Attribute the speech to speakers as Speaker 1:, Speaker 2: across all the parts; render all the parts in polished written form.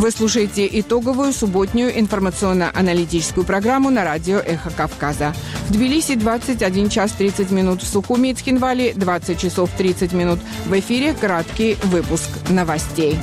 Speaker 1: Вы слушаете итоговую субботнюю информационно-аналитическую программу на радио «Эхо Кавказа». В Тбилиси 21 час 30 минут, в Сухуми и Цхинвале 20 часов 30 минут. В эфире краткий выпуск новостей.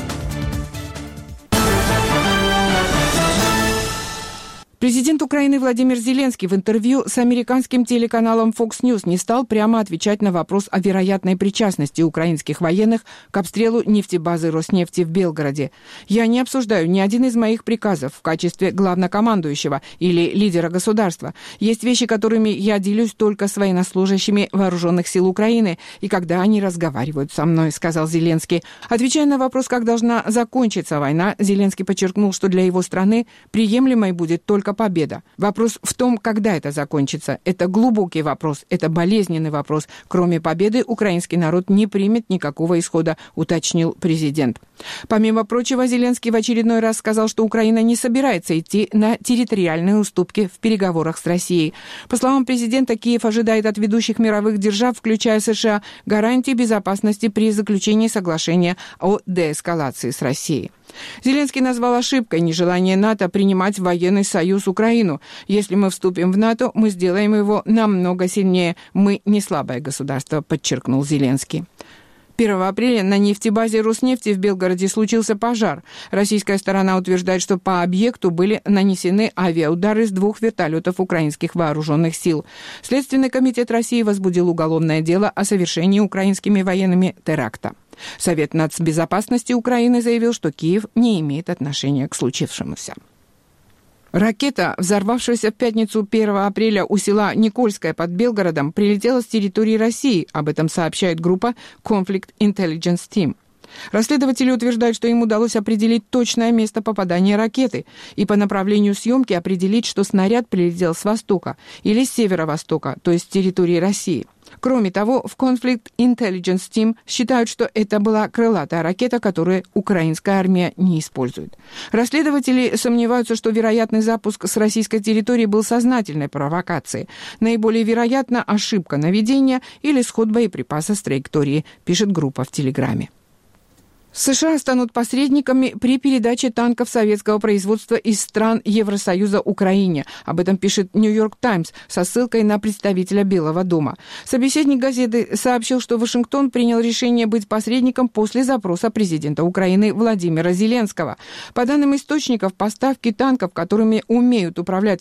Speaker 1: Президент Украины Владимир Зеленский в интервью с американским телеканалом Fox News не стал прямо отвечать на вопрос о вероятной причастности украинских военных к обстрелу нефтебазы Роснефти в Белгороде. «Я не обсуждаю ни один из моих приказов в качестве главнокомандующего или лидера государства. Есть вещи, которыми я делюсь только с военнослужащими вооруженных сил Украины, и когда они разговаривают со мной», — сказал Зеленский. Отвечая на вопрос, как должна закончиться война, Зеленский подчеркнул, что для его страны приемлемой будет только победа. Вопрос в том, когда это закончится. Это глубокий вопрос, это болезненный вопрос. Кроме победы, украинский народ не примет никакого исхода, уточнил президент. Помимо прочего, Зеленский в очередной раз сказал, что Украина не собирается идти на территориальные уступки в переговорах с Россией. По словам президента, Киев ожидает от ведущих мировых держав, включая США, гарантии безопасности при заключении соглашения о деэскалации с Россией. Зеленский назвал ошибкой нежелание НАТО принимать в военный союз Украину. «Если мы вступим в НАТО, мы сделаем его намного сильнее. Мы не слабое государство», — подчеркнул Зеленский. 1 апреля на нефтебазе Роснефти в Белгороде случился пожар. Российская сторона утверждает, что по объекту были нанесены авиаудары с 2 вертолетов украинских вооруженных сил. Следственный комитет России возбудил уголовное дело о совершении украинскими военными теракта. Совет нацбезопасности Украины заявил, что Киев не имеет отношения к случившемуся. Ракета, взорвавшаяся в пятницу 1 апреля у села Никольское под Белгородом, прилетела с территории России. Об этом сообщает группа Conflict Intelligence Team. Расследователи утверждают, что им удалось определить точное место попадания ракеты и по направлению съемки определить, что снаряд прилетел с востока или с северо-востока, то есть с территории России. Кроме того, в Conflict Intelligence Team считают, что это была крылатая ракета, которую украинская армия не использует. Расследователи сомневаются, что вероятный запуск с российской территории был сознательной провокацией. Наиболее вероятно ошибка наведения или сход боеприпаса с траектории, пишет группа в Телеграме. США станут посредниками при передаче танков советского производства из стран Евросоюза Украине. Об этом пишет «Нью-Йорк Таймс» со ссылкой на представителя Белого дома. Собеседник газеты сообщил, что Вашингтон принял решение быть посредником после запроса президента Украины Владимира Зеленского. По данным источников, поставки танков, которыми умеют управлять